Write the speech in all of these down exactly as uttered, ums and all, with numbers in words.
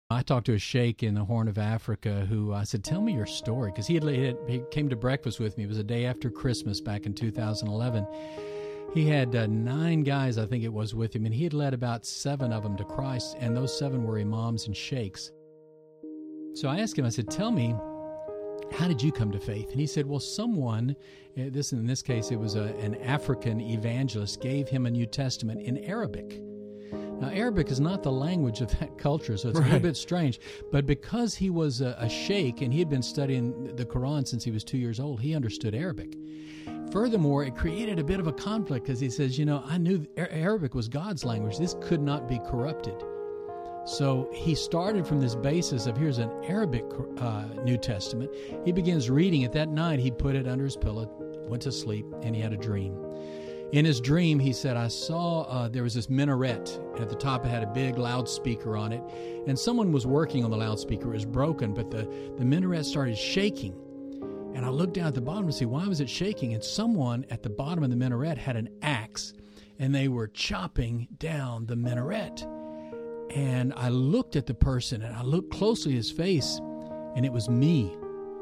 I talked to a sheikh in the Horn of Africa who I said, tell me your story, because he had, he had he came to breakfast with me. It was a day after Christmas back in two thousand eleven. He had uh, nine guys, I think it was, with him, and he had led about seven of them to Christ, and those seven were imams and sheikhs. So I asked him, I said, tell me, how did you come to faith? And he said, well, someone, this in this case, it was a, an African evangelist, gave him a New Testament in Arabic. Now, Arabic is not the language of that culture, so it's right. a little bit strange. But because he was a, a sheikh and he had been studying the Quran since he was two years old, he understood Arabic. Furthermore, it created a bit of a conflict because he says, you know, I knew Arabic was God's language. This could not be corrupted. So he started from this basis of here's an Arabic uh, New Testament. He begins reading it. That night, he put it under his pillow, went to sleep, and he had a dream. In his dream, he said, I saw uh, there was this minaret. At the top, it had a big loudspeaker on it. And someone was working on the loudspeaker. It was broken, but the, the minaret started shaking. And I looked down at the bottom to see why was it shaking. And someone at the bottom of the minaret had an axe, and they were chopping down the minaret. And I looked at the person, and I looked closely at his face, and it was me.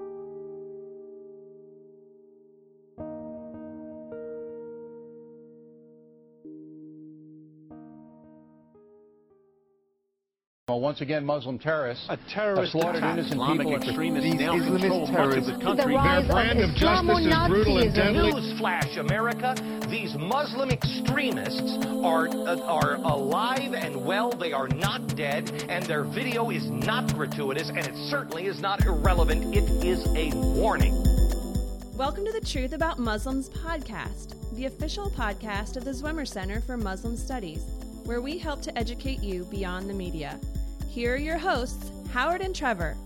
Well, once again, Muslim terrorists a terrorist have slaughtered attack. innocent Islamic people. extremists now control much of the country. The Their brand of, of justice is brutal and deadly. Newsflash, America: these Muslim extremists are uh, are alive and well. They are not dead, and their video is not gratuitous, and it certainly is not irrelevant. It is a warning. Welcome to the Truth About Muslims podcast, the official podcast of the Zwimmer Center for Muslim Studies, where we help to educate you beyond the media. Here are your hosts, Howard and Trevor.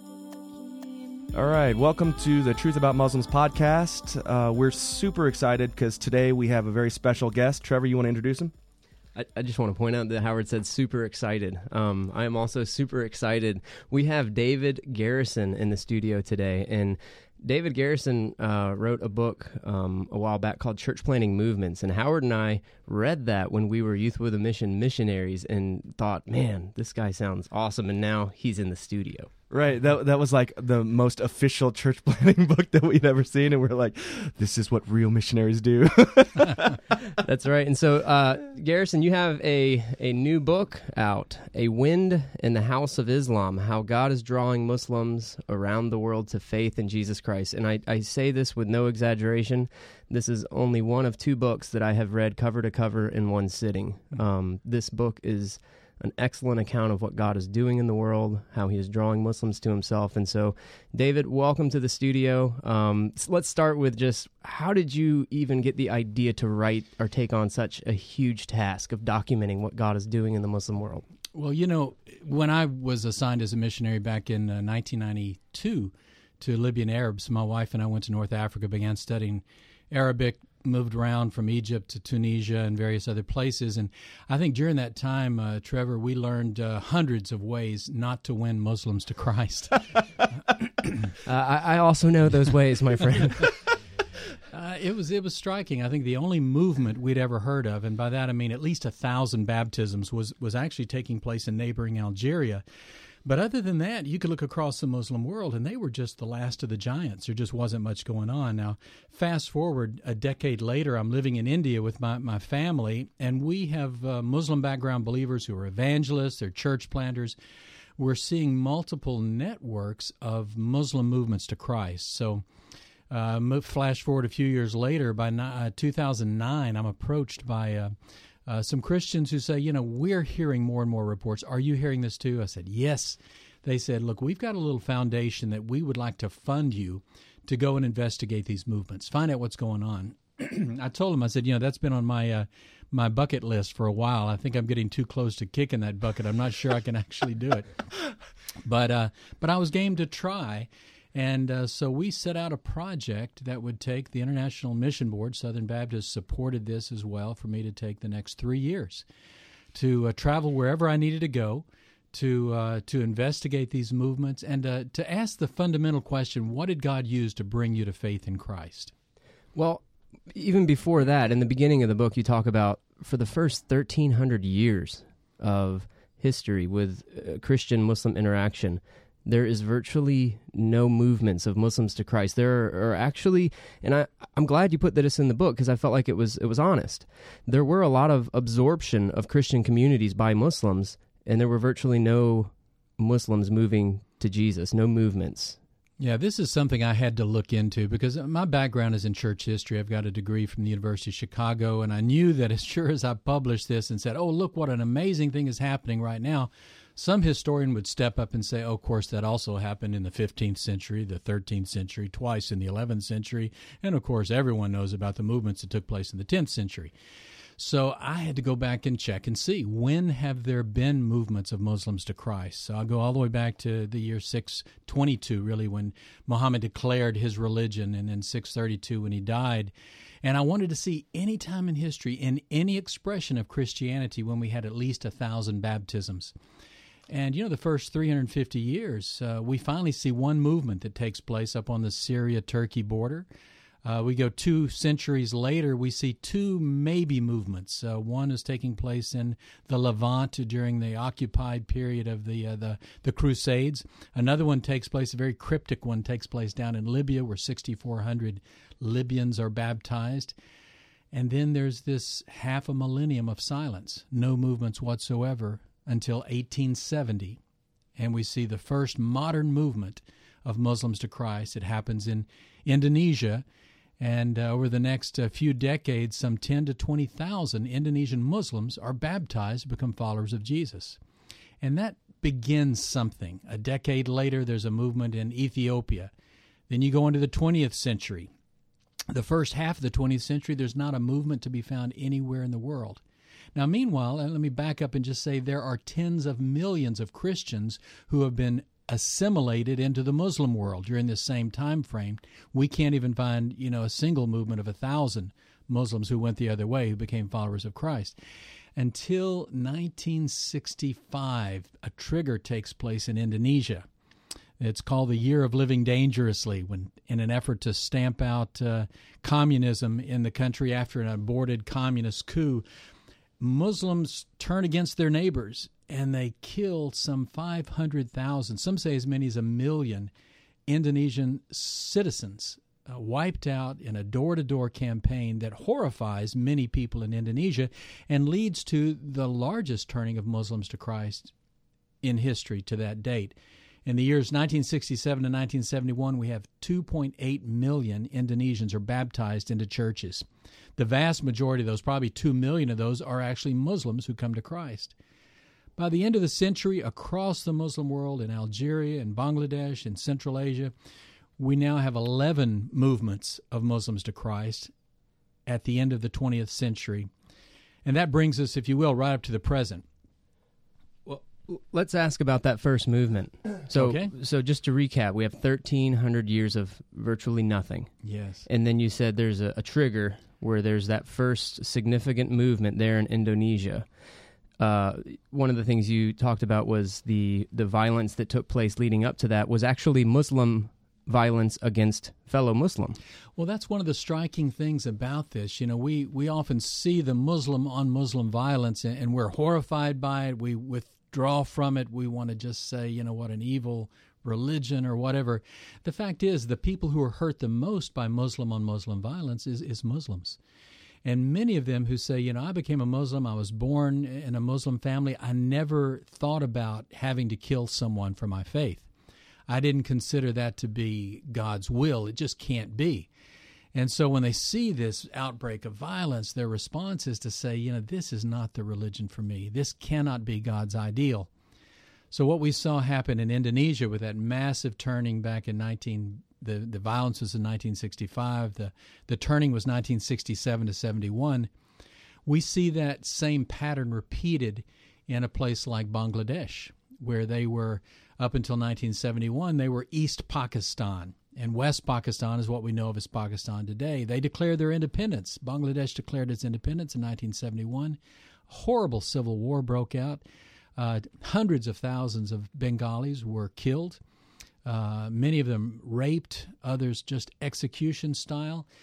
All right, welcome to the Truth About Muslims podcast. Uh, we're super excited because today we have a very special guest. Trevor, you want to introduce him? I, I just want to point out that Howard said super excited. Um, I am also super excited. We have David Garrison in the studio today, and David Garrison uh, wrote a book um, a while back called Church Planting Movements, and Howard and I read that when we were Youth with a Mission missionaries and thought, man, this guy sounds awesome, and now he's in the studio. Right, that that was like the most official church planting book that we'd ever seen, and we're like, this is what real missionaries do. That's right. And so, uh, Garrison, you have a, a new book out, A Wind in the House of Islam, How God is Drawing Muslims Around the World to Faith in Jesus Christ. And I, I say this with no exaggeration. This is only one of two books that I have read cover to cover in one sitting. Um, this book is an excellent account of what God is doing in the world, how he is drawing Muslims to himself. And so, David, welcome to the studio. Um, so let's start with just, how did you even get the idea to write or take on such a huge task of documenting what God is doing in the Muslim world? Well, you know, when I was assigned as a missionary back in uh, nineteen ninety-two to Libyan Arabs, my wife and I went to North Africa, began studying Arabic, moved around from Egypt to Tunisia and various other places. And I think during that time, uh, Trevor, we learned uh, hundreds of ways not to win Muslims to Christ. uh, I, I also know those ways, my friend. uh, it was it was striking. I think the only movement we'd ever heard of, and by that I mean at least a thousand baptisms, was, was actually taking place in neighboring Algeria. But other than that, you could look across the Muslim world, and they were just the last of the giants. There just wasn't much going on. Now, fast forward a decade later, I'm living in India with my, my family, and we have uh, Muslim background believers who are evangelists, they're church planters. We're seeing multiple networks of Muslim movements to Christ. So uh, flash forward a few years later, by uh, two thousand nine, I'm approached by Uh, Uh, some Christians who say, you know, we're hearing more and more reports. Are you hearing this too? I said, yes. They said, look, we've got a little foundation that we would like to fund you to go and investigate these movements, find out what's going on. I told them, I said, you know, that's been on my uh, my bucket list for a while. I think I'm getting too close to kicking that bucket. I'm not sure I can actually do it. But, uh, but I was game to try. And uh, so we set out a project that would take the International Mission Board. Southern Baptists supported this as well, for me to take the next three years to uh, travel wherever I needed to go, to uh, to investigate these movements, and uh, to ask the fundamental question, what did God use to bring you to faith in Christ? Well, even before that, in the beginning of the book, you talk about for the first thirteen hundred years of history with uh, Christian-Muslim interaction, there is virtually no movements of Muslims to Christ. There are, are actually, and I, I'm glad you put this in the book because I felt like it was it was honest. There were a lot of absorption of Christian communities by Muslims, and there were virtually no Muslims moving to Jesus, no movements. Yeah, this is something I had to look into because my background is in church history. I've got a degree from the University of Chicago, and I knew that as sure as I published this and said, oh, look what an amazing thing is happening right now, some historian would step up and say, oh, of course, that also happened in the fifteenth century, the thirteenth century, twice in the eleventh century, and of course, everyone knows about the movements that took place in the tenth century. So I had to go back and check and see, when have there been movements of Muslims to Christ? So I'll go all the way back to the year six twenty-two, really, when Muhammad declared his religion, and then six thirty-two when he died. And I wanted to see any time in history, in any expression of Christianity, when we had at least a thousand baptisms. And, you know, the first three hundred fifty years, uh, we finally see one movement that takes place up on the Syria-Turkey border. Uh, we go two centuries later, we see two maybe movements. Uh, one is taking place in the Levant during the occupied period of the, uh, the the Crusades. Another one takes place, a very cryptic one, takes place down in Libya, where sixty-four hundred Libyans are baptized. And then there's this half a millennium of silence, no movements whatsoever, until eighteen seventy, and we see the first modern movement of Muslims to Christ. It happens in Indonesia, and uh, over the next uh, few decades, some ten to twenty thousand Indonesian Muslims are baptized to become followers of Jesus. And that begins something. A decade later, there's a movement in Ethiopia. Then you go into the twentieth century. The first half of the twentieth century, there's not a movement to be found anywhere in the world. Now, meanwhile, let me back up and just say there are tens of millions of Christians who have been assimilated into the Muslim world during this same time frame. We can't even find, you know, a single movement of a thousand Muslims who went the other way, who became followers of Christ. Until nineteen sixty-five, a trigger takes place in Indonesia. It's called the Year of Living Dangerously, when, in an effort to stamp out uh, communism in the country after an aborted communist coup, Muslims turn against their neighbors, and they kill some five hundred thousand, some say as many as a million, Indonesian citizens, uh, wiped out in a door-to-door campaign that horrifies many people in Indonesia and leads to the largest turning of Muslims to Christ in history to that date. In the years nineteen sixty-seven to nineteen seventy-one, we have two point eight million Indonesians are baptized into churches. The vast majority of those, probably two million of those, are actually Muslims who come to Christ. By the end of the century, across the Muslim world, in Algeria, in Bangladesh, in Central Asia, we now have eleven movements of Muslims to Christ at the end of the twentieth century. And that brings us, if you will, right up to the present. Let's ask about that first movement. So, okay. so just to recap, we have thirteen hundred years of virtually nothing. Yes. And then you said there's a, a trigger where there's that first significant movement there in Indonesia. Uh, one of the things you talked about was the, the violence that took place leading up to that was actually Muslim violence against fellow Muslim. Well, that's one of the striking things about this. You know, we, we often see the Muslim on Muslim violence, and, and we're horrified by it. We withdraw from it. We want to just say, you know, what an evil religion or whatever. The fact is, the people who are hurt the most by Muslim on Muslim violence is, is Muslims. And many of them who say, you know, I became a Muslim, I was born in a Muslim family, I never thought about having to kill someone for my faith. I didn't consider that to be God's will. It just can't be. And so when they see this outbreak of violence, their response is to say, you know, this is not the religion for me. This cannot be God's ideal. So what we saw happen in Indonesia with that massive turning back in nineteen the the violence was in nineteen sixty-five, the the turning was nineteen sixty-seven to seventy-one. We see that same pattern repeated in a place like Bangladesh, where they were up until nineteen seventy-one, they were East Pakistan, and West Pakistan is what we know of as Pakistan today. They declared their independence. Bangladesh declared its independence in nineteen seventy-one. Horrible civil war broke out. Uh, hundreds of thousands of Bengalis were killed. Uh, many of them raped, others just execution style.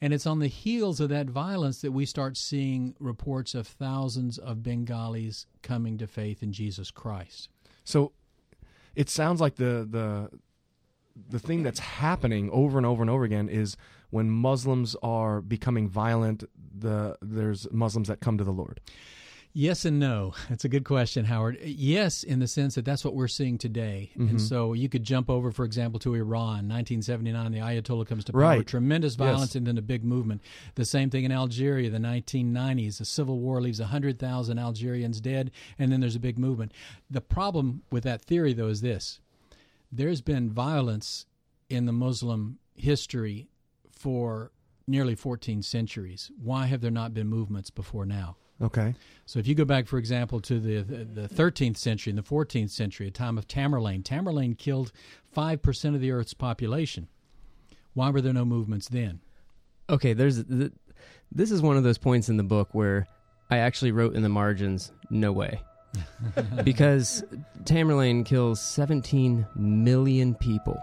And it's on the heels of that violence that we start seeing reports of thousands of Bengalis coming to faith in Jesus Christ. So it sounds like the the the thing that's happening over and over and over again is when Muslims are becoming violent, the there's Muslims that come to the Lord. Yes and no. That's a good question, Howard. Yes, in the sense that that's what we're seeing today. Mm-hmm. And so you could jump over, for example, to Iran. nineteen seventy-nine, the Ayatollah comes to power. Right. Tremendous violence Yes. and then a big movement. The same thing in Algeria, the nineteen nineties. The civil war leaves one hundred thousand Algerians dead, and then there's a big movement. The problem with that theory, though, is this. There's been violence in the Muslim history for nearly fourteen centuries. Why have there not been movements before now? Okay. So if you go back, for example, to the the thirteenth century and the fourteenth century, a time of Tamerlane, Tamerlane killed five percent of the Earth's population. Why were there no movements then? Okay, there's th- this is one of those points in the book where I actually wrote in the margins, no way. Because Tamerlane kills seventeen million people.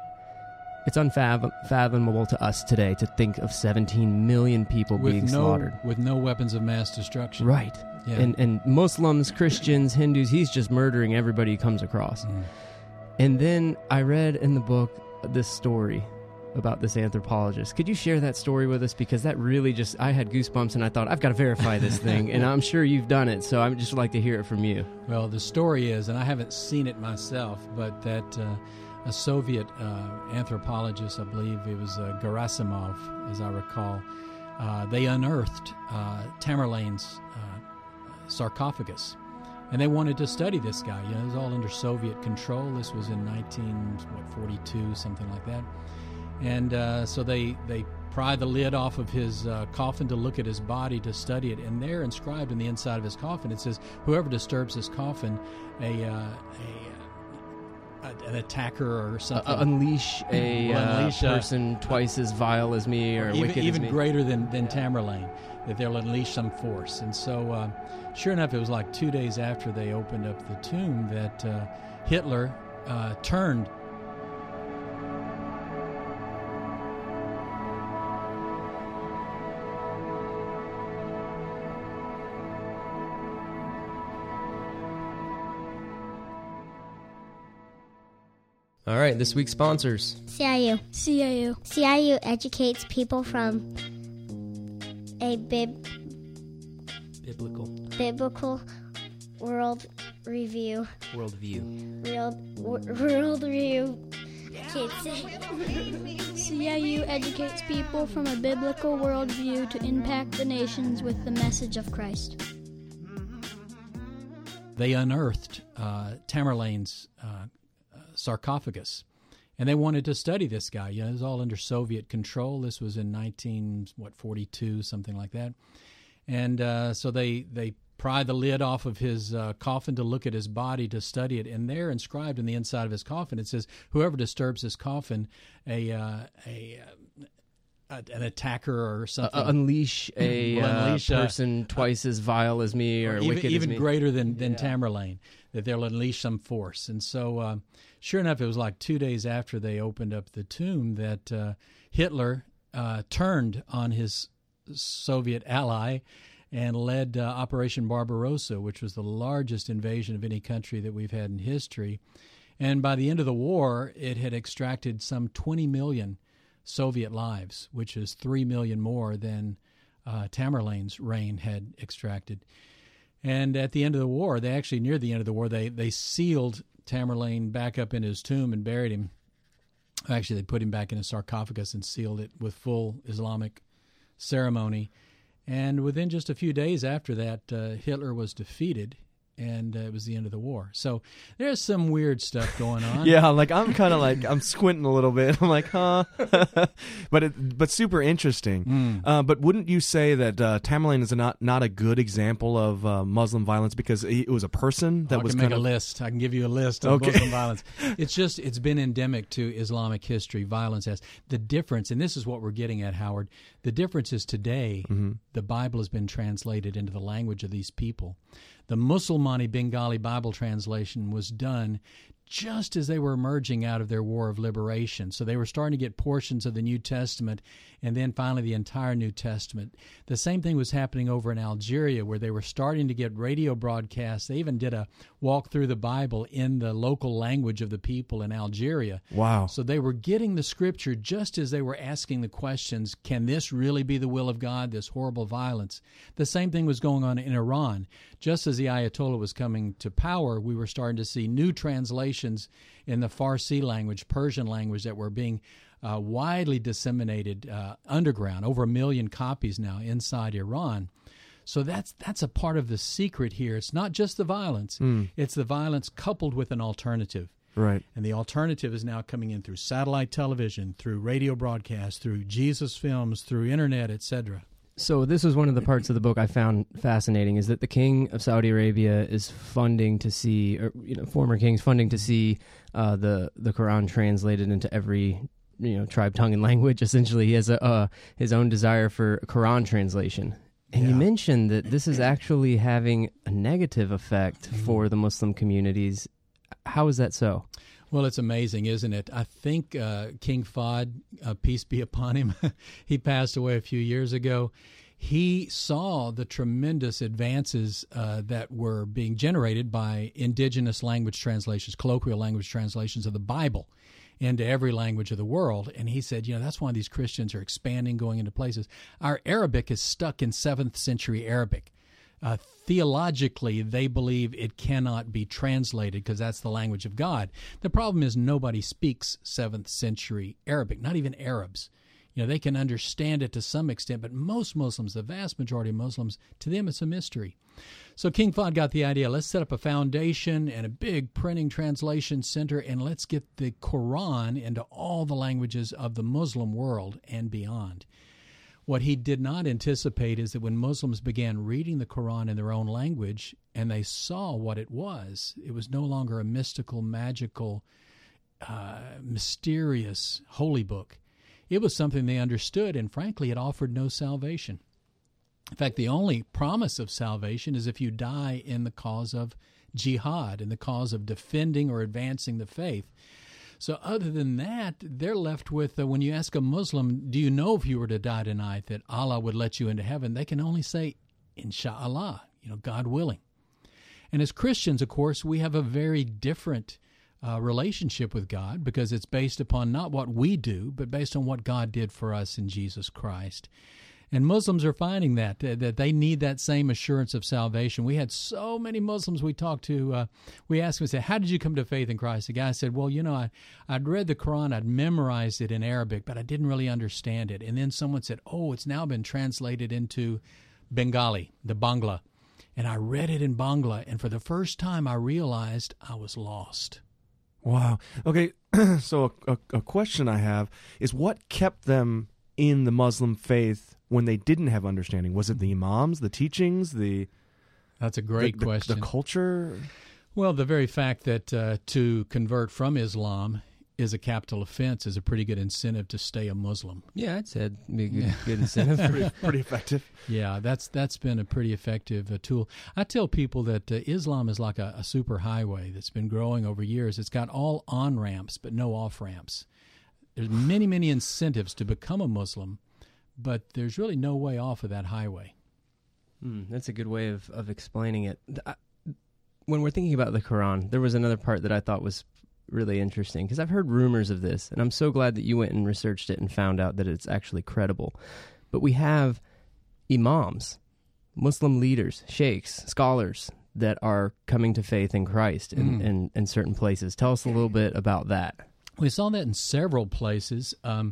It's unfathomable to us today to think of seventeen million people with being no, slaughtered. With no weapons of mass destruction. Right. Yeah. And and Muslims, Christians, Hindus, he's just murdering everybody he comes across. Mm. And then I read in the book this story about this anthropologist. Could you share that story with us? Because that really just, I had goosebumps and I thought, I've got to verify this thing. And I'm sure you've done it, so I'd just like to hear it from you. Well, the story is, and I haven't seen it myself, but that uh, a Soviet uh, anthropologist, I believe it was uh, Gerasimov, as I recall, uh, they unearthed uh, Tamerlane's uh, sarcophagus. And they wanted to study this guy. You know, it was all under Soviet control. This was in nineteen forty-two, something like that. And uh, so they, they pry the lid off of his uh, coffin to look at his body, to study it. And there, inscribed in the inside of his coffin, it says, whoever disturbs his coffin, a, uh, a, a an attacker or something. Uh, unleash a uh, unleash a, person twice as vile as me or even, wicked even as me. greater than, than Tamerlane, that they'll unleash some force. And so, uh, sure enough, it was like two days after they opened up the tomb that uh, Hitler uh, turned. All right, this week's sponsors. C I U. C I U. C I U educates people from a bib- Biblical. biblical world review. Worldview. World, world review. Kids. C I U educates people from a biblical worldview to impact the nations with the message of Christ. They unearthed uh, Tamerlane's uh, sarcophagus, and they wanted to study this guy. You know, it was all under Soviet control. This was in nineteen what forty-two, something like that. And uh, so they they pry the lid off of his uh, coffin to look at his body, to study it. And there, inscribed in the inside of his coffin, it says, "Whoever disturbs his coffin, a uh, a uh, an attacker or something, Uh, unleash a will unleash, uh, uh, person twice as vile as me or, or even, wicked as even me." greater than, than Yeah. Tamerlane, that they'll unleash some force. And so, uh, sure enough, it was like two days after they opened up the tomb that uh, Hitler uh, turned on his Soviet ally and led uh, Operation Barbarossa, which was the largest invasion of any country that we've had in history. And by the end of the war, it had extracted some twenty million Soviet lives, which is three million more than uh, Tamerlane's reign had extracted. And at the end of the war, they actually, near the end of the war, they, they sealed Tamerlane back up in his tomb and buried him. Actually, they put him back in a sarcophagus and sealed it with full Islamic ceremony. And within just a few days after that, uh, Hitler was defeated, and uh, it was the end of the war. So there's some weird stuff going on. Yeah, like I'm kind of like I'm squinting a little bit. I'm like, huh, but it, but super interesting. Mm. Uh, but wouldn't you say that uh, Tamerlane is not not a good example of uh, Muslim violence because he, it was a person that I was can kind make of a list. I can give you a list of Okay. Muslim violence. It's just it's been endemic to Islamic history. Violence has the difference, and this is what we're getting at, Howard. The difference is today Mm-hmm. the Bible has been translated into the language of these people. The Musulmani Bengali Bible translation was done just as they were emerging out of their war of liberation. So they were starting to get portions of the New Testament and then finally the entire New Testament. The same thing was happening over in Algeria, where they were starting to get radio broadcasts. They even did a walk through the Bible in the local language of the people in Algeria. Wow. So they were getting the Scripture just as they were asking the questions, can this really be the will of God, this horrible violence? The same thing was going on in Iran. Just as the Ayatollah was coming to power, we were starting to see new translations in the Farsi language, Persian language, that were being uh, widely disseminated uh, underground, over a million copies now inside Iran. So that's that's a part of the secret here. It's not just the violence. Mm. It's the violence coupled with an alternative. Right. And the alternative is now coming in through satellite television, through radio broadcasts, through Jesus films, through internet, et cetera. So this was one of the parts of the book I found fascinating, is that the king of Saudi Arabia is funding to see, or you know, former kings funding to see uh, the the Quran translated into every you know tribe, tongue, and language. Essentially, he has a uh, his own desire for Quran translation. And yeah. you mentioned that this is actually having a negative effect for the Muslim communities. How is that so? Well, it's amazing, isn't it? I think uh, King Fahd, uh, peace be upon him, he passed away a few years ago. He saw the tremendous advances uh, that were being generated by indigenous language translations, colloquial language translations of the Bible into every language of the world. And he said, you know, that's why these Christians are expanding, going into places. Our Arabic is stuck in seventh century Arabic. Uh, theologically, they believe it cannot be translated because that's the language of God. The problem is nobody speaks seventh century Arabic, not even Arabs. You know, they can understand it to some extent, but most Muslims, the vast majority of Muslims, to them it's a mystery. So King Fahd got the idea, let's set up a foundation and a big printing translation center, and let's get the Quran into all the languages of the Muslim world and beyond. What he did not anticipate is that when Muslims began reading the Quran in their own language and they saw what it was, it was no longer a mystical, magical, uh, mysterious holy book. It was something they understood, and frankly, it offered no salvation. In fact, the only promise of salvation is if you die in the cause of jihad, in the cause of defending or advancing the faith. So other than that, they're left with, uh, when you ask a Muslim, do you know if you were to die tonight that Allah would let you into heaven? They can only say, Insha'Allah, you know, God willing. And as Christians, of course, we have a very different uh, relationship with God because it's based upon not what we do, but based on what God did for us in Jesus Christ. And Muslims are finding that, that they need that same assurance of salvation. We had so many Muslims we talked to. Uh, we asked them, we said, how did you come to faith in Christ? The guy said, well, you know, I, I'd read the Quran, I'd memorized it in Arabic, but I didn't really understand it. And then someone said, oh, it's now been translated into Bengali, the Bangla. And I read it in Bangla, and for the first time I realized I was lost. Wow. Okay, so a, a, a question I have is, what kept them in the Muslim faith when they didn't have understanding? Was it the imams, the teachings, the That's a great the, the, question. The culture? Well, the very fact that uh, to convert from Islam is a capital offense is a pretty good incentive to stay a Muslim. Yeah, I'd say it'd be a good, good incentive. pretty, pretty effective. Yeah, that's that's been a pretty effective uh, tool. I tell people that uh, Islam is like a, a super highway that's been growing over years. It's got all on-ramps but no off-ramps. There's many, many incentives to become a Muslim, but there's really no way off of that highway. Mm, that's a good way of, of explaining it. I, when we're thinking about the Quran, there was another part that I thought was really interesting, because I've heard rumors of this, and I'm so glad that you went and researched it and found out that it's actually credible. But we have imams, Muslim leaders, sheikhs, scholars that are coming to faith in Christ in, mm. in, in certain places. Tell us a little bit about that. We saw that in several places. Um,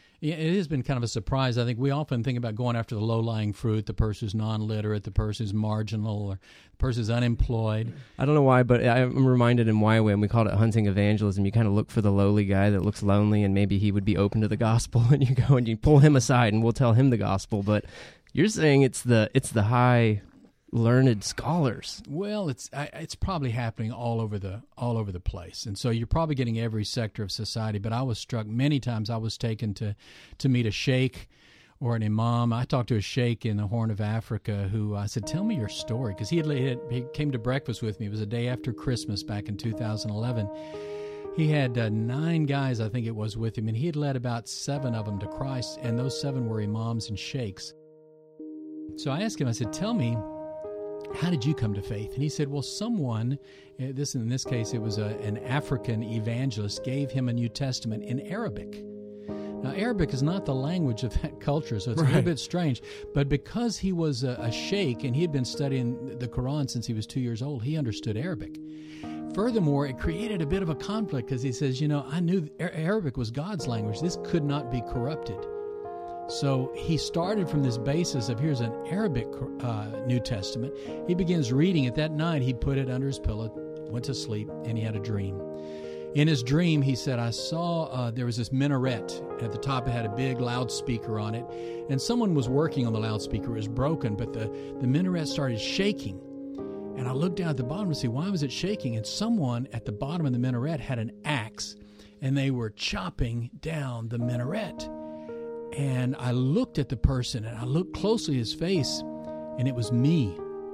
it has been kind of a surprise. I think we often think about going after the low-lying fruit, the person who's non-literate, the person who's marginal, or the person who's unemployed. I don't know why, but I'm reminded in Y WAM, we called it hunting evangelism. You kind of look for the lowly guy that looks lonely, and maybe he would be open to the gospel, and you go and you pull him aside, and we'll tell him the gospel. But you're saying it's the it's the high learned scholars. Well, it's it's probably happening all over the all over the place, and so you're probably getting every sector of society. But I was struck many times. I was taken to to meet a sheikh or an imam. I talked to a sheikh in the Horn of Africa who I said, tell me your story, because he, had, he, had, he came to breakfast with me. It was a day after Christmas back in two thousand eleven. He had uh, nine guys, I think it was, with him, and he had led about seven of them to Christ, and those seven were imams and sheikhs. So I asked him, I said, tell me, how did you come to faith? And he said, well, someone, uh, this in this case, it was a, an African evangelist, gave him a New Testament in Arabic. Now, Arabic is not the language of that culture, so it's right. a little bit strange. But because he was a, a sheikh and he had been studying the Quran since he was two years old, he understood Arabic. Furthermore, it created a bit of a conflict because he says, you know, I knew Arabic was God's language. This could not be corrupted. So he started from this basis of here's an Arabic uh, New Testament. He begins reading it. That night, he put it under his pillow, went to sleep, and he had a dream. In his dream, he said, I saw uh, there was this minaret. At the top, it had a big loudspeaker on it, and someone was working on the loudspeaker. It was broken, but the, the minaret started shaking. And I looked down at the bottom to see why was it shaking, and someone at the bottom of the minaret had an axe, and they were chopping down the minaret. And I looked at the person, and I looked closely at his face, and it was me.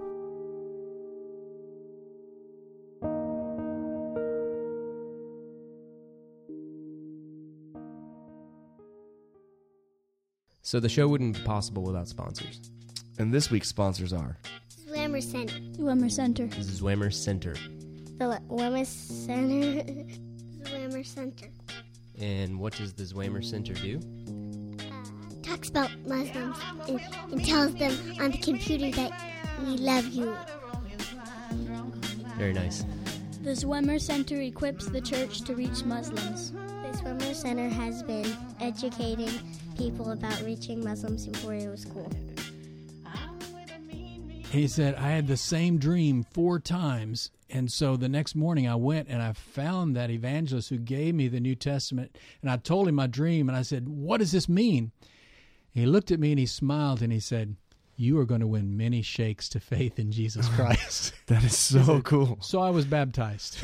So the show wouldn't be possible without sponsors. And this week's sponsors are Zwemmer Center. Zwemmer Center. Zwemmer Center. The Zwemmer Center. Zwemmer Center. And what does the Zwemmer Center do? Uh, talks about Muslims and, and tells them on the computer that we love you. Very nice. The Zwemmer Center equips the church to reach Muslims. The Zwemmer Center has been educating people about reaching Muslims before it was cool. He said, I had the same dream four times, and so the next morning I went and I found that evangelist who gave me the New Testament, and I told him my dream, and I said, what does this mean? He looked at me and he smiled and he said, you are going to win many sheikhs to faith in Jesus Christ. That is so cool. So I was baptized.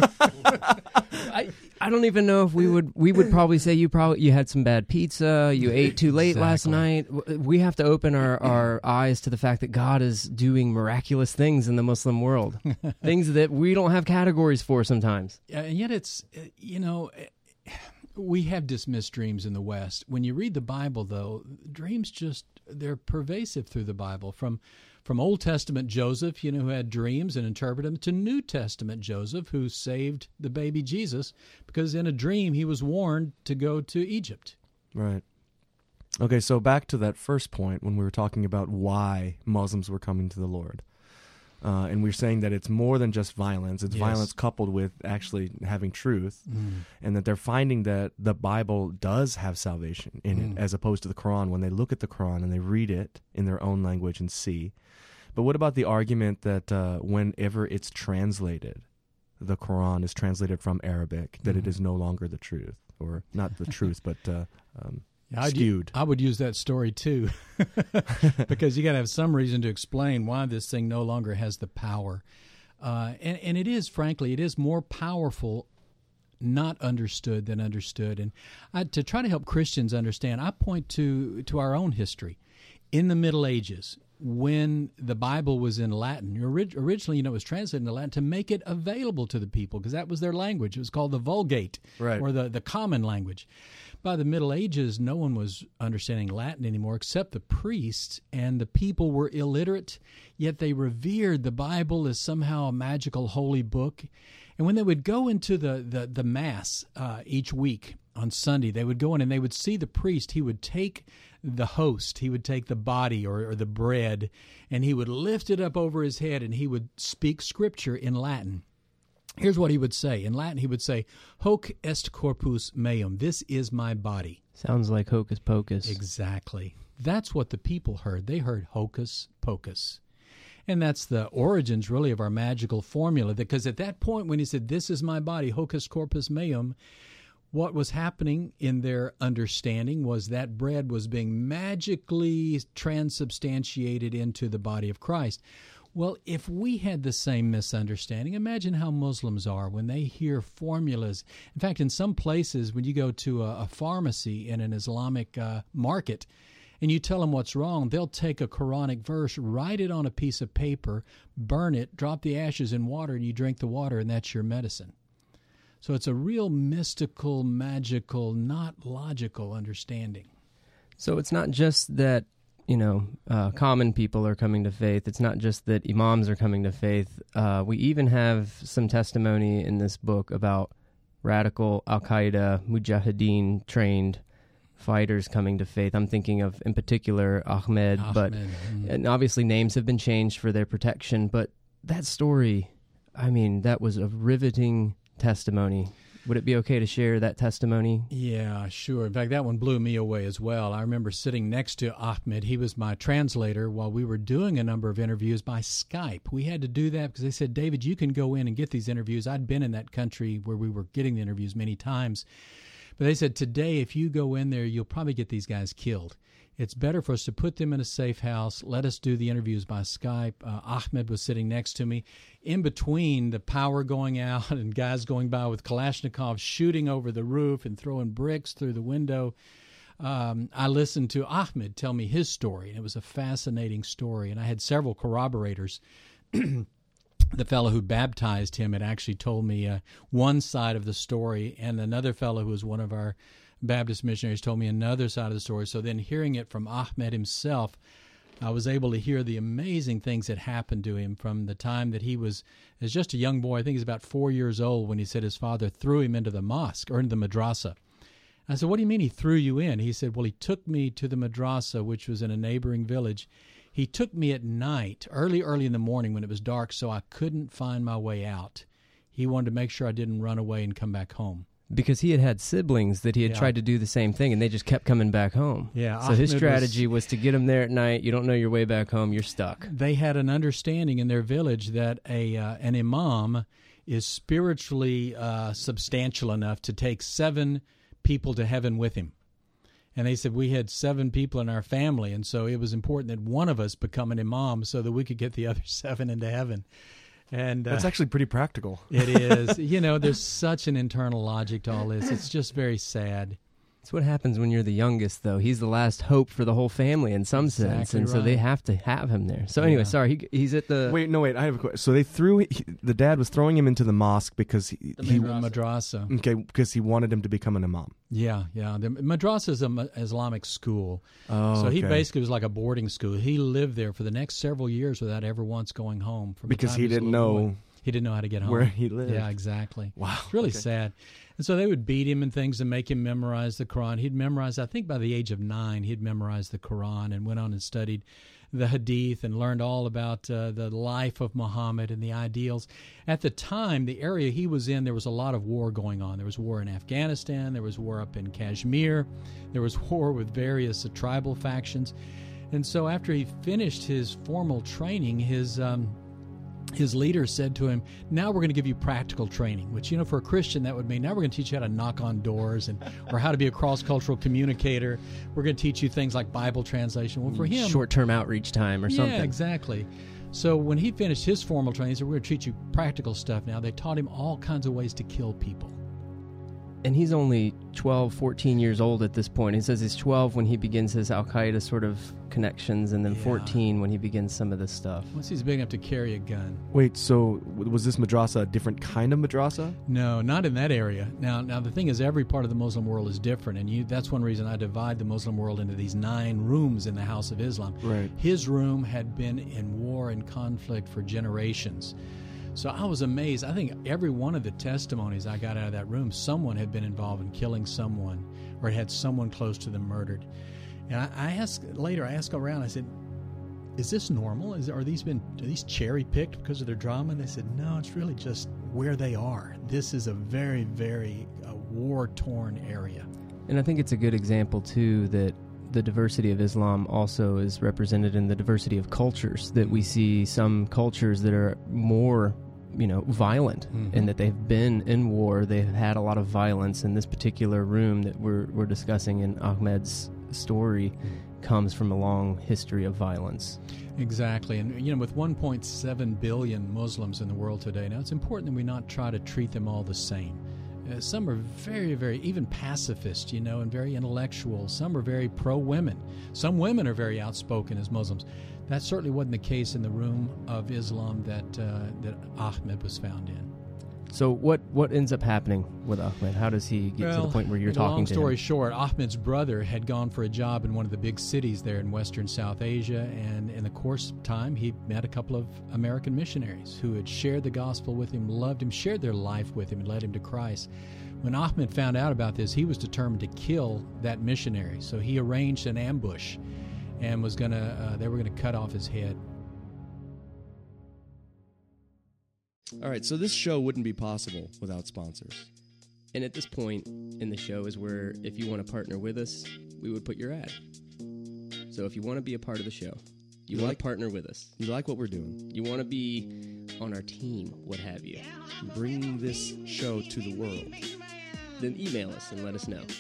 I I don't even know if we would we would probably say you probably you had some bad pizza, you ate too late exactly. last night. We have to open our, our eyes to the fact that God is doing miraculous things in the Muslim world, things that we don't have categories for sometimes. Yeah, and yet it's, you know, we have dismissed dreams in the West. When you read the Bible, though, dreams just, they're pervasive through the Bible. From from Old Testament Joseph, you know, who had dreams and interpreted them, to New Testament Joseph, who saved the baby Jesus because in a dream he was warned to go to Egypt. Right. Okay, so back to that first point when we were talking about why Muslims were coming to the Lord. Uh, and we we're saying that it's more than just violence. It's yes. violence coupled with actually having truth, mm. and that they're finding that the Bible does have salvation in mm. it, as opposed to the Quran. When they look at the Quran and they read it in their own language and see. But what about the argument that uh, whenever it's translated, the Quran is translated from Arabic, that mm. it is no longer the truth, or not the truth, but uh, um, Yeah, skewed. I would use that story too, because you got to have some reason to explain why this thing no longer has the power, uh, and and it is, frankly, it is more powerful not understood than understood. And I, to try to help Christians understand, I point to to our own history in the Middle Ages. When the Bible was in Latin, originally, you know, it was translated into Latin to make it available to the people because that was their language. It was called the Vulgate, right. or the, the common language. By the Middle Ages, no one was understanding Latin anymore except the priests, and the people were illiterate, yet they revered the Bible as somehow a magical holy book. And when they would go into the, the, the Mass uh, each week on Sunday, they would go in and they would see the priest. He would take the host, he would take the body or, or the bread, and he would lift it up over his head, and he would speak Scripture in Latin. Here's what he would say. In Latin, he would say, Hoc est corpus meum. This is my body. Sounds like hocus pocus. Exactly. That's what the people heard. They heard hocus pocus. And that's the origins, really, of our magical formula. Because at that point, when he said, this is my body, hocus corpus meum, what was happening in their understanding was that bread was being magically transubstantiated into the body of Christ. Well, if we had the same misunderstanding, imagine how Muslims are when they hear formulas. In fact, in some places, when you go to a, a pharmacy in an Islamic uh, market and you tell them what's wrong, they'll take a Quranic verse, write it on a piece of paper, burn it, drop the ashes in water, and you drink the water, and that's your medicine. So it's a real mystical, magical, not logical understanding. So it's not just that, you know, uh, common people are coming to faith. It's not just that imams are coming to faith. Uh, we even have some testimony in this book about radical Al-Qaeda, Mujahideen trained fighters coming to faith. I'm thinking of, in particular, Ahmed, Ahmed but mm. and obviously names have been changed for their protection. But that story, I mean, that was a riveting testimony. Would it be okay to share that testimony? Yeah, sure. In fact, that one blew me away as well. I remember sitting next to Ahmed. He was my translator while we were doing a number of interviews by Skype. We had to do that because they said, David, you can go in and get these interviews. I'd been in that country where we were getting the interviews many times. But they said, today, if you go in there, you'll probably get these guys killed. It's better for us to put them in a safe house. Let us do the interviews by Skype. Uh, Ahmed was sitting next to me. In between the power going out and guys going by with Kalashnikovs shooting over the roof and throwing bricks through the window, um, I listened to Ahmed tell me his story. And it was a fascinating story. And I had several corroborators. The fellow who baptized him had actually told me uh, one side of the story, and another fellow who was one of our Baptist missionaries told me another side of the story. So then hearing it from Ahmed himself, I was able to hear the amazing things that happened to him from the time that he was as just a young boy. I think he's about four years old when he said his father threw him into the mosque or into the madrasa. I said, what do you mean he threw you in? He said, well, he took me to the madrasa, which was in a neighboring village. He took me at night, early, early in the morning when it was dark, so I couldn't find my way out. He wanted to make sure I didn't run away and come back home. Because he had had siblings that he had Yeah. tried to do the same thing, and they just kept coming back home. Yeah, So his Ahmed strategy was- was to get them there at night. You don't know your way back home. You're stuck. They had an understanding in their village that a uh, an imam is spiritually uh, substantial enough to take seven people to heaven with him. And they said we had seven people in our family, and so it was important that one of us become an imam so that we could get the other seven into heaven. And uh, That's actually pretty practical. it is. You know, there's such an internal logic to all this. It's just very sad. That's what happens when you're the youngest, though. He's the last hope for the whole family in some sense, Exactly and so they right. have to have him there. So anyway, Yeah. sorry, he, he's at the... Wait, no, wait. I have a question. So they threw he, the dad was throwing him into the mosque because he, The he madrasa. okay because he wanted him to become an imam. Yeah, yeah. The madrasa is an Islamic school. Oh, So he okay. basically was like a boarding school. He lived there for the next several years without ever once going home. From the Because time he was a didn't little know boy. He didn't know how to get home. where he lived. Yeah, exactly. Wow, It's really okay. sad. And so they would beat him and things and make him memorize the Quran. He'd memorize, I think by the age of nine, he'd memorized the Quran and went on and studied the Hadith and learned all about uh, the life of Muhammad and the ideals. At the time, the area he was in, there was a lot of war going on. There was war in Afghanistan. There was war up in Kashmir. There was war with various uh, tribal factions. And so after he finished his formal training, his um, his leader said to him, now we're going to give you practical training, which, you know, for a Christian, that would mean now we're going to teach you how to knock on doors and or how to be a cross-cultural communicator. We're going to teach you things like Bible translation. Well, for him... Short-term outreach time or something. Yeah, exactly. So when he finished his formal training, he said, we're going to teach you practical stuff now. They taught him all kinds of ways to kill people. And he's only twelve, fourteen years old at this point. He says he's twelve when he begins his Al-Qaeda sort of connections, and then Yeah. fourteen when he begins some of this stuff. Once he's big enough to carry a gun. Wait, so w- was this madrasa a different kind of madrasa? No, not in that area. Now, now the thing is, every part of the Muslim world is different, and you, that's one reason I divide the Muslim world into these nine rooms in the House of Islam. Right. His room had been in war and conflict for generations. So I was amazed. I think every one of the testimonies I got out of that room, someone had been involved in killing someone or had someone close to them murdered. And I, I asked later, I asked around, I said, is this normal? Is, are these been are these cherry picked because of their drama? And they said, no, it's really just where they are. This is a very, very uh, war-torn area. And I think it's a good example, too, that the diversity of Islam also is represented in the diversity of cultures, that we see some cultures that are more, you know, violent, Mhm. and that they've been in war. They've had a lot of violence. In this particular room that we're, we're discussing in Ahmed's story comes from a long history of violence. Exactly. And, you know, with one point seven billion Muslims in the world today, now it's important that we not try to treat them all the same. Uh, some are very, very, even pacifist, you know, and very intellectual. Some are very pro-women. Some women are very outspoken as Muslims. That certainly wasn't the case in the room of Islam that uh, that Ahmed was found in. So what, what ends up happening with Ahmed? How does he get well, to the point where you're talking long to story him? short, Ahmed's brother had gone for a job in one of the big cities there in western South Asia, and in the course of time, he met a couple of American missionaries who had shared the gospel with him, loved him, shared their life with him, and led him to Christ. When Ahmed found out about this, he was determined to kill that missionary, so he arranged an ambush and was going to, uh, they were going to cut off his head. All right, so this show wouldn't be possible without sponsors. And at this point in the show is where, if you want to partner with us, we would put your ad. So if you want to be a part of the show, you, you want like, to partner with us. You like what we're doing. You want to be on our team, what have you. Bring this show to the world. Then email us and let us know.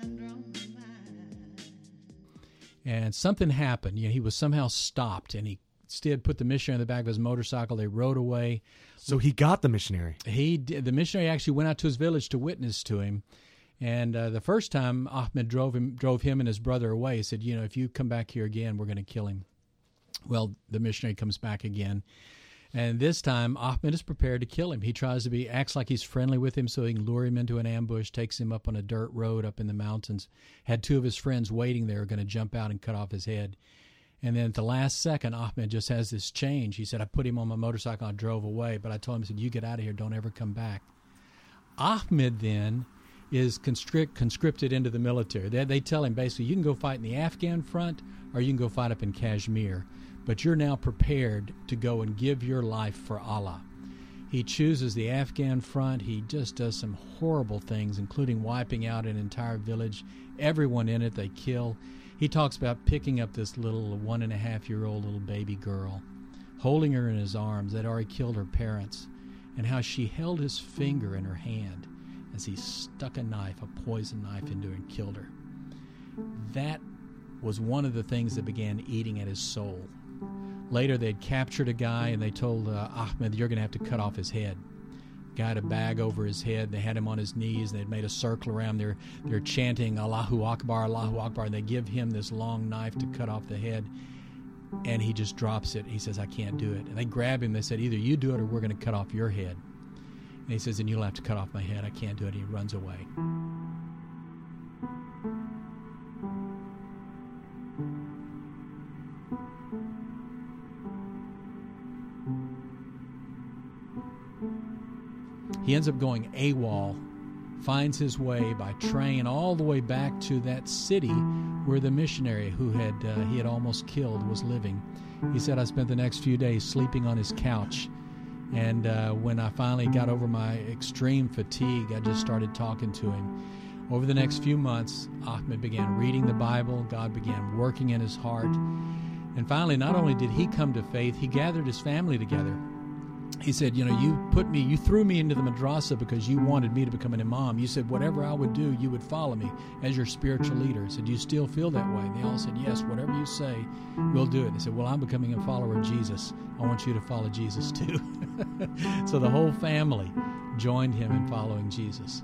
And something happened. You know, he was somehow stopped, and he instead put the missionary in the back of his motorcycle. They rode away. So he got the missionary. He did. The missionary actually went out to his village to witness to him. And uh, the first time Ahmed drove him, drove him and his brother away. He said, you know, if you come back here again, we're going to kill him. Well, the missionary comes back again. And this time, Ahmed is prepared to kill him. He tries to be, acts like he's friendly with him so he can lure him into an ambush, takes him up on a dirt road up in the mountains. Had two of his friends waiting there, going to jump out and cut off his head. And then at the last second, Ahmed just has this change. He said, I put him on my motorcycle, I drove away. But I told him, I said, you get out of here, don't ever come back. Ahmed then is constrict, conscripted into the military. They, they tell him basically, you can go fight in the Afghan front or you can go fight up in Kashmir. But you're now prepared to go and give your life for Allah. He chooses the Afghan front. He just does some horrible things, including wiping out an entire village. Everyone in it they kill. He talks about picking up this little one and a half year old little baby girl, holding her in his arms that already killed her parents, and how she held his finger in her hand as he stuck a knife, a poison knife, into her and killed her. That was one of the things that began eating at his soul. Later, they'd captured a guy, and they told uh, Ahmed, you're going to have to cut off his head. Guy had a bag over his head. They had him on his knees. They'd made a circle around. They're, they're chanting, Allahu Akbar, Allahu Akbar. And they give him this long knife to cut off the head, and he just drops it. He says, I can't do it. And they grab him. They said, either you do it or we're going to cut off your head. And he says, and you'll have to cut off my head. I can't do it. And he runs away. He ends up going AWOL, finds his way by train all the way back to that city where the missionary who had uh, he had almost killed was living. He said, I spent the next few days sleeping on his couch, and uh, when I finally got over my extreme fatigue, I just started talking to him. Over the next few months, Ahmed began reading the Bible. God began working in his heart. And finally, not only did he come to faith, he gathered his family together. He said, you know, you put me, you threw me into the madrasa because you wanted me to become an imam. You said, whatever I would do, you would follow me as your spiritual leader. He said, do you still feel that way? And they all said, yes, whatever you say, we'll do it. They said, well, I'm becoming a follower of Jesus. I want you to follow Jesus too. So the whole family joined him in following Jesus.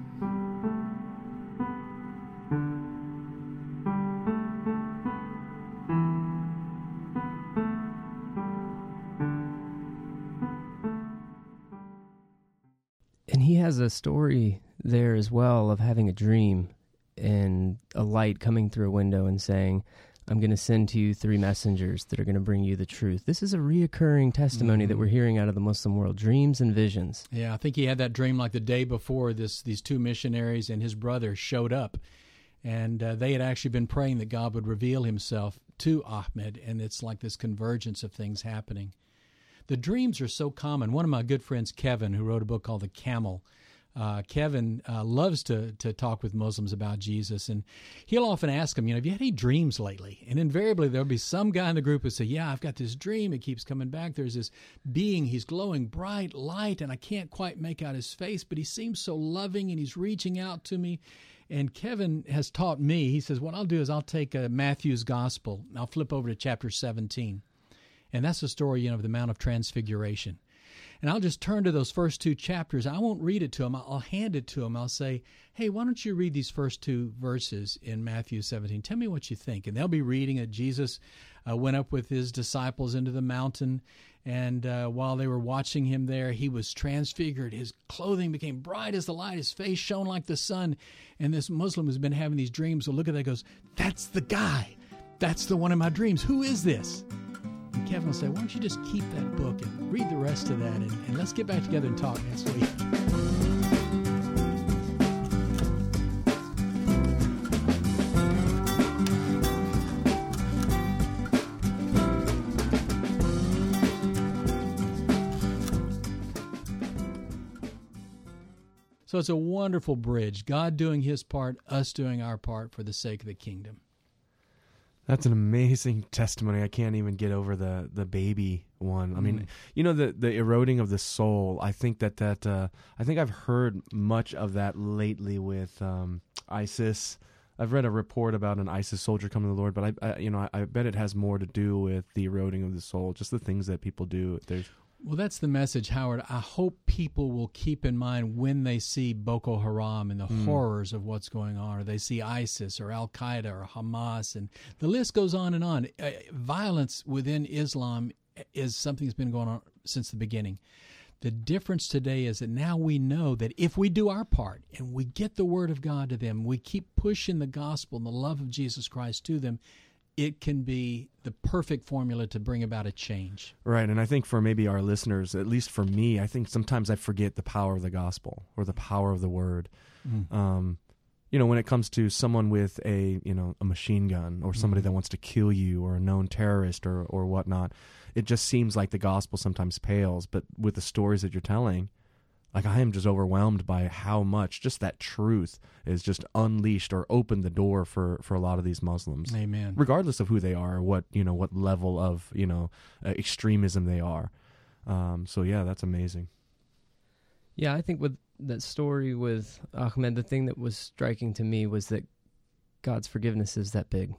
And he has a story there as well of having a dream and a light coming through a window and saying, I'm going to send to you three messengers that are going to bring you the truth. This is a reoccurring testimony mm-hmm. that we're hearing out of the Muslim world, dreams and visions. Yeah, I think he had that dream like the day before this. These two missionaries and his brother showed up, and uh, they had actually been praying that God would reveal himself to Ahmed, and it's like this convergence of things happening. The dreams are so common. One of my good friends, Kevin, who wrote a book called The Camel, uh, Kevin uh, loves to to talk with Muslims about Jesus, and he'll often ask them, you know, have you had any dreams lately? And invariably there'll be some guy in the group who say, yeah, I've got this dream. It keeps coming back. There's this being. He's glowing bright light, and I can't quite make out his face, but he seems so loving, and he's reaching out to me. And Kevin has taught me, he says, what I'll do is I'll take uh, Matthew's Gospel, and I'll flip over to chapter seventeen. And that's the story, you know, of the Mount of Transfiguration. And I'll just turn to those first two chapters. I won't read it to them. I'll hand it to them. I'll say, hey, why don't you read these first two verses in Matthew seventeen? Tell me what you think. And they'll be reading that Jesus uh, went up with his disciples into the mountain, and uh, while they were watching him there, he was transfigured. His clothing became bright as the light. His face shone like the sun. And this Muslim who's been having these dreams will look at that and goes, that's the guy. That's the one in my dreams. Who is this? And Kevin will say, why don't you just keep that book and read the rest of that, and, and let's get back together and talk next week. So it's a wonderful bridge. God doing his part, us doing our part for the sake of the kingdom. That's an amazing testimony. I can't even get over the, the baby one. I mean, mm. you know, the, the eroding of the soul. I think that that uh, I think I've heard much of that lately with um, ISIS. I've read a report about an ISIS soldier coming to the Lord, but I, I you know, I, I bet it has more to do with the eroding of the soul, just the things that people do. There's Well, that's the message, Howard. I hope people will keep in mind when they see Boko Haram and the mm. horrors of what's going on, or they see ISIS or Al-Qaeda or Hamas, and the list goes on and on. Uh, violence within Islam is something that's been going on since the beginning. The difference today is that now we know that if we do our part and we get the Word of God to them, we keep pushing the gospel and the love of Jesus Christ to them, it can be the perfect formula to bring about a change. Right, and I think for maybe our listeners, at least for me, I think sometimes I forget the power of the gospel or the power of the word. Mm. Um, you know, when it comes to someone with a, you know, a machine gun or somebody mm. that wants to kill you or a known terrorist or, or whatnot, it just seems like the gospel sometimes pales. But with the stories that you're telling, like I am just overwhelmed by how much just that truth is just unleashed or opened the door for, for a lot of these Muslims. Amen. Regardless of who they are, or what you know, what level of you know uh, extremism they are. Um, so yeah, that's amazing. Yeah, I think with that story with Ahmed, the thing that was striking to me was that God's forgiveness is that big.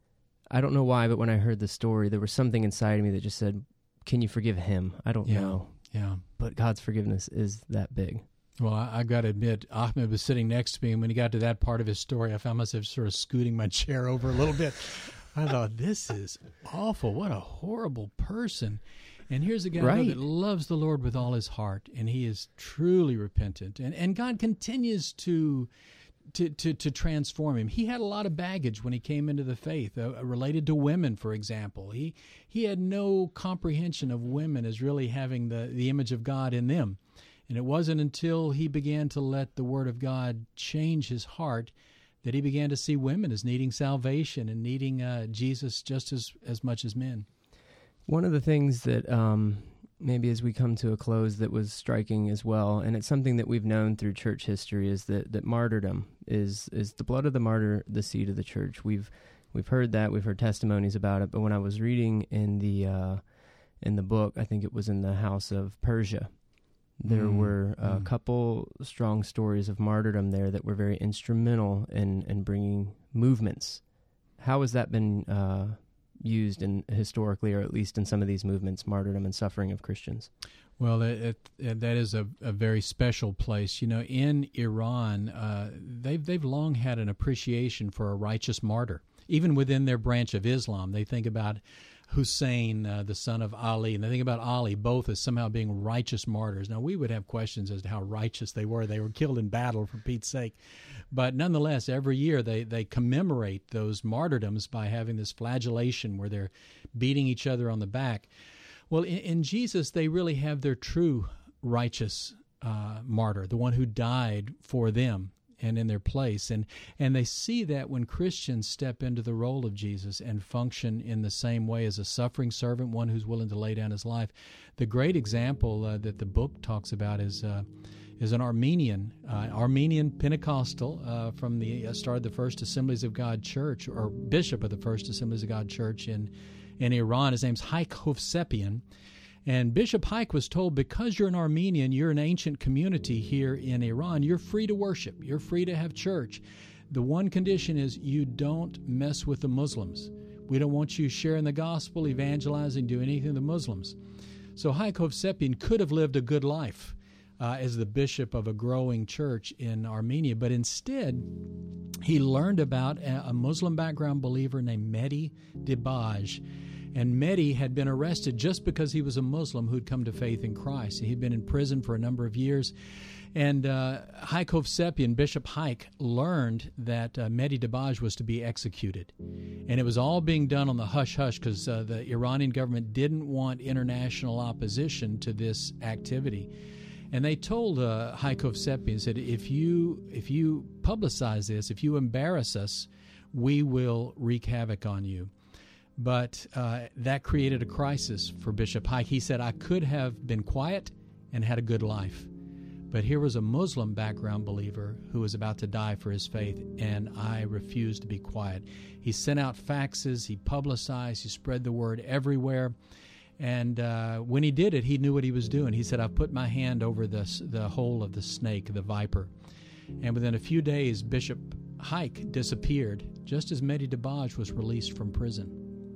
I don't know why, but when I heard the story, there was something inside of me that just said, "Can you forgive him?" I don't yeah. know. Yeah. But God's forgiveness is that big. Well, I, I got to admit, Ahmed was sitting next to me, and when he got to that part of his story, I found myself sort of scooting my chair over a little bit. I thought, this is awful. What a horrible person. And here's a guy right. that loves the Lord with all his heart, and he is truly repentant. And, and God continues to... To, to to transform him. He had a lot of baggage when he came into the faith, uh, related to women, for example. He he had no comprehension of women as really having the, the image of God in them. And it wasn't until he began to let the Word of God change his heart that he began to see women as needing salvation and needing uh, Jesus just as, as much as men. One of the things that... Um maybe as we come to a close that was striking as well, and it's something that we've known through church history, is that, that martyrdom is is the blood of the martyr, the seed of the church. We've we've heard that, we've heard testimonies about it, but when I was reading in the uh, in the book, I think it was in the House of Persia, there mm, were a mm. couple strong stories of martyrdom there that were very instrumental in, in bringing movements. How has that been uh used in historically, or at least in some of these movements, martyrdom and suffering of Christians? Well, it, it, that is a, a very special place. You know, in Iran, uh, they've they've long had an appreciation for a righteous martyr. Even within their branch of Islam, they think about Hussein, uh, the son of Ali, and they think about Ali both as somehow being righteous martyrs. Now, we would have questions as to how righteous they were. They were killed in battle, for Pete's sake. But nonetheless, every year they, they commemorate those martyrdoms by having this flagellation where they're beating each other on the back. Well, in, in Jesus, they really have their true righteous uh, martyr, the one who died for them and in their place. And and they see that when Christians step into the role of Jesus and function in the same way as a suffering servant, one who's willing to lay down his life. The great example uh, that the book talks about is uh, is an Armenian, uh, Armenian Pentecostal uh, from the uh, started the First Assemblies of God Church, or bishop of the First Assemblies of God Church in, in Iran. His name's Haik Hovsepian. And Bishop Haik was told, because you're an Armenian, you're an ancient community here in Iran, you're free to worship, you're free to have church. The one condition is you don't mess with the Muslims. We don't want you sharing the gospel, evangelizing, doing anything with the Muslims. So Haik Hovsepian could have lived a good life uh, as the bishop of a growing church in Armenia, but instead he learned about a, a Muslim background believer named Mehdi Dibaj. And Mehdi had been arrested just because he was a Muslim who'd come to faith in Christ. He'd been in prison for a number of years. And uh, Haik Hovsepian, Bishop Haik, learned that uh, Mehdi Dibaj was to be executed. And it was all being done on the hush-hush because uh, the Iranian government didn't want international opposition to this activity. And they told uh, Haik Hovsepian, said, if you, if you publicize this, if you embarrass us, we will wreak havoc on you. But uh, that created a crisis for Bishop Haik. He said, I could have been quiet and had a good life. But here was a Muslim background believer who was about to die for his faith, and I refused to be quiet. He sent out faxes, he publicized, he spread the word everywhere. And uh, when he did it, he knew what he was doing. He said, I've put my hand over the, the hole of the snake, the viper. And within a few days, Bishop Haik disappeared, just as Mehdi Dibaj was released from prison.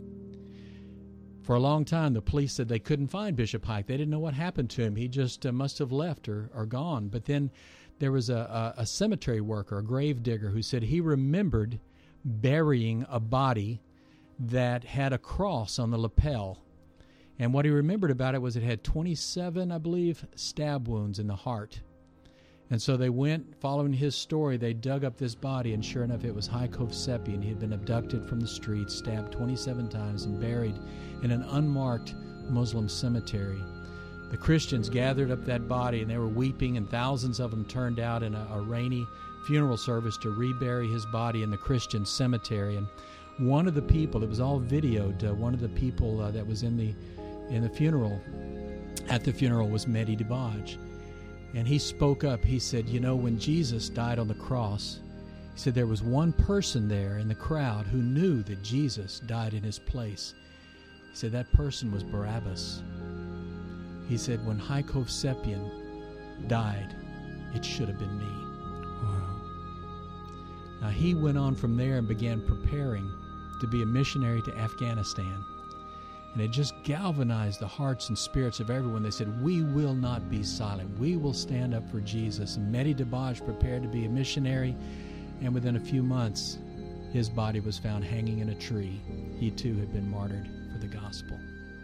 For a long time, the police said they couldn't find Bishop Haik. They didn't know what happened to him. He just uh, must have left or, or gone. But then there was a, a, a cemetery worker, a grave digger, who said he remembered burying a body that had a cross on the lapel. And what he remembered about it was it had twenty-seven, I believe, stab wounds in the heart. And so they went, following his story, they dug up this body, and sure enough, it was Haik Hovsepian. He had been abducted from the streets, stabbed twenty-seven times, and buried in an unmarked Muslim cemetery. The Christians gathered up that body, and they were weeping, and thousands of them turned out in a, a rainy funeral service to rebury his body in the Christian cemetery. And one of the people, it was all videoed, uh, one of the people uh, that was in the in the funeral, at the funeral, was Mehdi Dibaj. And he spoke up. He said, you know, when Jesus died on the cross, he said there was one person there in the crowd who knew that Jesus died in his place. He said that person was Barabbas. He said when Haik Hovsepian died, it should have been me. Wow. Now he went on from there and began preparing to be a missionary to Afghanistan. And it just galvanized the hearts and spirits of everyone. They said, we will not be silent. We will stand up for Jesus. And Mehdi Dibaj prepared to be a missionary, and within a few months, his body was found hanging in a tree. He too had been martyred for the gospel.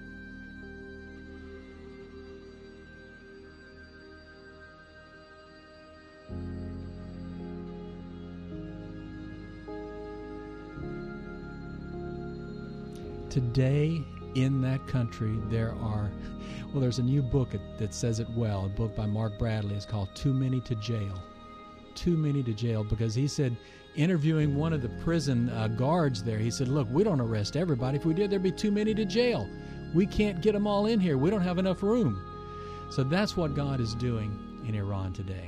Today, in that country, there are, well, there's a new book that says it well, a book by Mark Bradley. It's called Too Many to Jail. Too Many to Jail, because he said, interviewing one of the prison uh, guards there, he said, look, we don't arrest everybody. If we did, there'd be too many to jail. We can't get them all in here. We don't have enough room. So that's what God is doing in Iran today.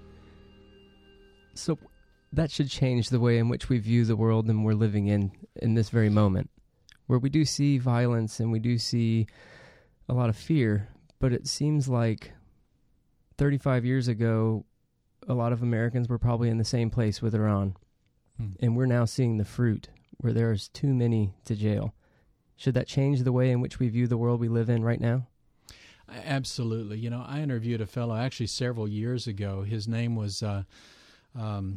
So that should change the way in which we view the world and we're living in in this very moment, where we do see violence and we do see a lot of fear, but it seems like thirty-five years ago, a lot of Americans were probably in the same place with Iran, hmm. and we're now seeing the fruit where there's too many to jail. Should that change the way in which we view the world we live in right now? Absolutely. You know, I interviewed a fellow actually several years ago. His name was uh, um,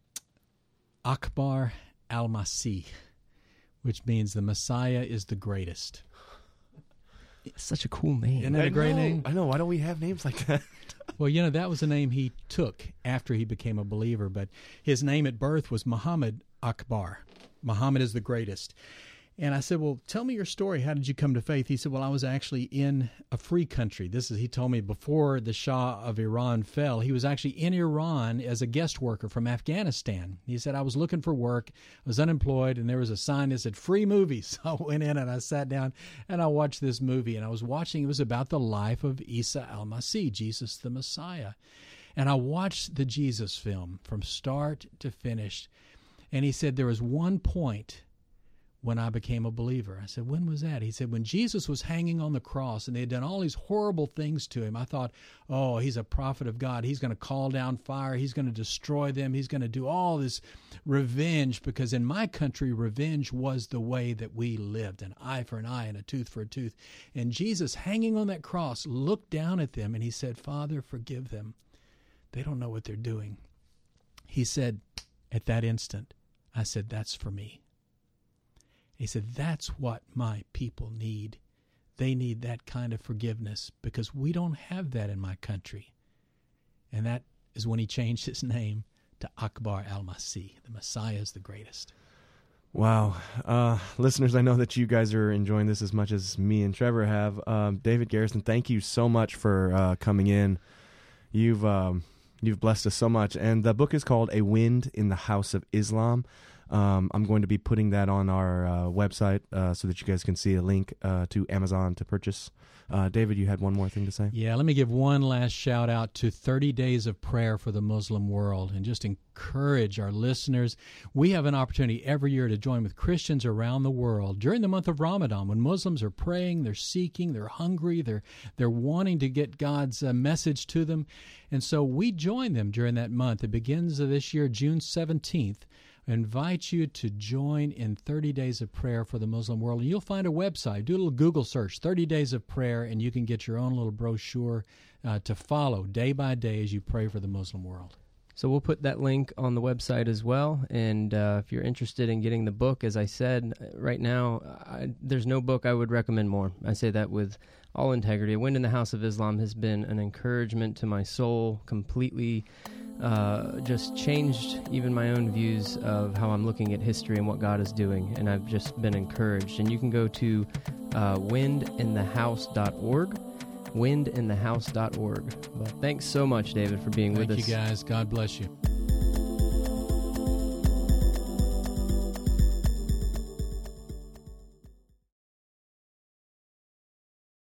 Akbar al-Masih, which means the Messiah is the greatest. It's such a cool name. Isn't that I a great know, name? I know. Why don't we have names like that? Well, you know, that was a name he took after he became a believer, but his name at birth was Muhammad Akbar. Muhammad is the greatest. And I said, well, tell me your story. How did you come to faith? He said, well, I was actually in a free country. This is, he told me, before the Shah of Iran fell, he was actually in Iran as a guest worker from Afghanistan. He said, I was looking for work, I was unemployed, and there was a sign that said free movies. So I went in and I sat down and I watched this movie, and I was watching, it was about the life of Isa al-Masih, Jesus the Messiah. And I watched the Jesus film from start to finish. And he said there was one point when I became a believer. I said, when was that? He said, when Jesus was hanging on the cross and they had done all these horrible things to him. I thought, oh, he's a prophet of God. He's going to call down fire. He's going to destroy them. He's going to do all this revenge, because in my country, revenge was the way that we lived, an eye for an eye and a tooth for a tooth. And Jesus, hanging on that cross, looked down at them and he said, Father, forgive them. They don't know what they're doing. He said, at that instant, I said, that's for me. He said, that's what my people need. They need that kind of forgiveness, because we don't have that in my country. And that is when he changed his name to Akbar al-Masih. The Messiah is the greatest. Wow. Uh, listeners, I know that you guys are enjoying this as much as me and Trevor have. Um, David Garrison, thank you so much for uh, coming in. You've um, you've blessed us so much. And the book is called A Wind in the House of Islam. Um, I'm going to be putting that on our uh, website uh, so that you guys can see a link uh, to Amazon to purchase. Uh, David, you had one more thing to say? Yeah, let me give one last shout out to thirty Days of Prayer for the Muslim World, and just encourage our listeners. We have an opportunity every year to join with Christians around the world during the month of Ramadan, when Muslims are praying, they're seeking, they're hungry, they're they're wanting to get God's uh, message to them. And so we join them during that month. It begins this year, June seventeenth. I invite you to join in thirty Days of Prayer for the Muslim World. And you'll find a website. Do a little Google search, thirty Days of Prayer, and you can get your own little brochure uh, to follow day by day as you pray for the Muslim world. So we'll put that link on the website as well. And uh, if you're interested in getting the book, as I said, right now, I, there's no book I would recommend more. I say that with all integrity. A Wind in the House of Islam has been an encouragement to my soul, completely uh, just changed even my own views of how I'm looking at history and what God is doing. And I've just been encouraged. And you can go to uh, wind in the house dot org. wind in the house dot org. But thanks so much, David, for being Thank with us. Thank you, guys. God bless you.